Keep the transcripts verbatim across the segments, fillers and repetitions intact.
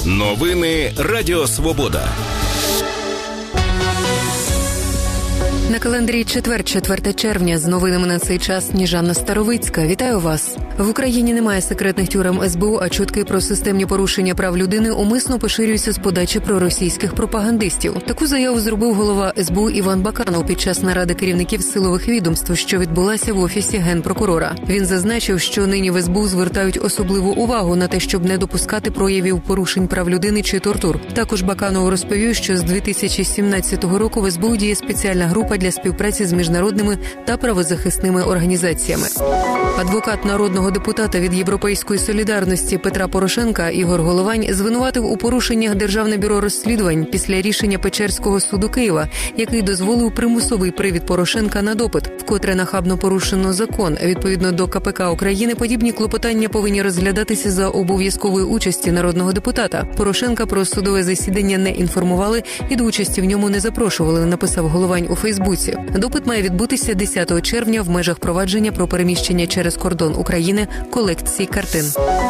Новини Радіо Свобода. На календарі четвер, четверте червня. З новинами на цей час Сніжана Старовицька. Вітаю вас. В Україні немає секретних тюрем ес бе у, а чутки про системні порушення прав людини умисно поширюються з подачі проросійських пропагандистів. Таку заяву зробив голова ес бе у Іван Баканов під час наради керівників силових відомств, що відбулася в Офісі Генпрокурора. Він зазначив, що нині в ес бе у звертають особливу увагу на те, щоб не допускати проявів порушень прав людини чи тортур. Також Баканов розповів, що з дві тисячі сімнадцятого року в ес бе у діє спеціальна група для співпраці з міжнародними та правозахисними організаціями. Адвокат народного депутата від Європейської солідарності Петра Порошенка Ігор Головань звинуватив у порушеннях Державне бюро розслідувань після рішення Печерського суду Києва, який дозволив примусовий привід Порошенка на допит, вкотре нахабно порушено закон. Відповідно до ка пе ка України, подібні клопотання повинні розглядатися за обов'язкової участі народного депутата. Порошенка про судове засідання не інформували і до участі в ньому не запрошували, написав Головань у Фейсбуці. Допит має відбутися десятого червня в межах провадження про переміщення через кордон України колекції картин.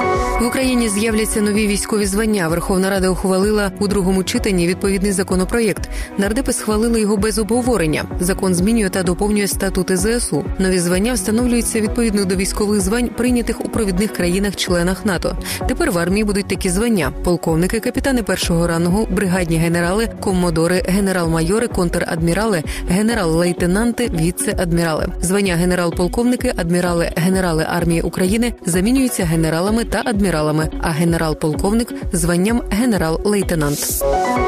В Україні з'являться нові військові звання. Верховна Рада ухвалила у другому читанні відповідний законопроєкт. Нардепи схвалили його без обговорення. Закон змінює та доповнює статути зе ес у. Нові звання встановлюються відповідно до військових звань, прийнятих у провідних країнах-членах НАТО. Тепер в армії будуть такі звання: полковники, капітани першого рангу, бригадні генерали, коммодори, генерал-майори, контр-адмірали, генерал-лейтенанти, віце-адмірали. Звання генерал-полковники, адмірали, генерали армії України замінюються генералами та адміралами, а генерал-полковник – званням генерал-лейтенант.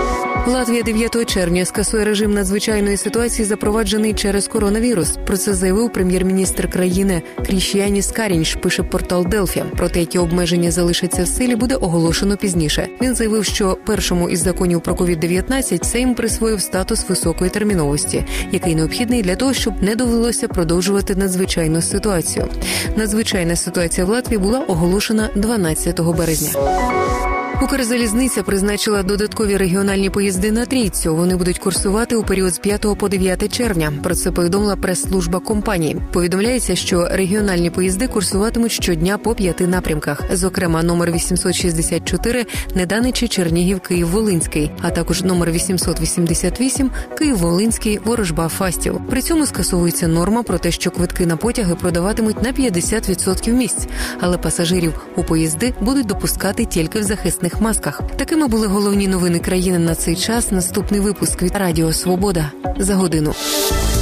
Латвія дев'ятого червня скасує режим надзвичайної ситуації, запроваджений через коронавірус. Про це заявив прем'єр-міністр країни Кріштіаніс Каріньш, пише портал Делфі. Проте, які обмеження залишаться в силі, буде оголошено пізніше. Він заявив, що першому із законів про ковід дев'ятнадцять Сейм присвоїв статус високої терміновості, який необхідний для того, щоб не довелося продовжувати надзвичайну ситуацію. Надзвичайна ситуація в Латвії була оголошена дванадцятого березня. Укрзалізниця призначила додаткові регіональні поїзди на Трійцю. Вони будуть курсувати у період з п'ятого по дев'яте червня. Про це повідомила прес-служба компанії. Повідомляється, що регіональні поїзди курсуватимуть щодня по п'яти напрямках. Зокрема, номер вісімсот шістдесят чотири Неданичі, Чернігів, Київ-Волинський, а також номер вісімсот вісімдесят вісім Київ-Волинський, Ворожба, Фастів. При цьому скасовується норма про те, що квитки на потяги продаватимуть на п'ятдесят відсотків місць, але пасажирів у поїзди будуть допускати тільки в захисних масках. Такими були головні новини країни на цей час. Наступний випуск від Радіо Свобода за годину.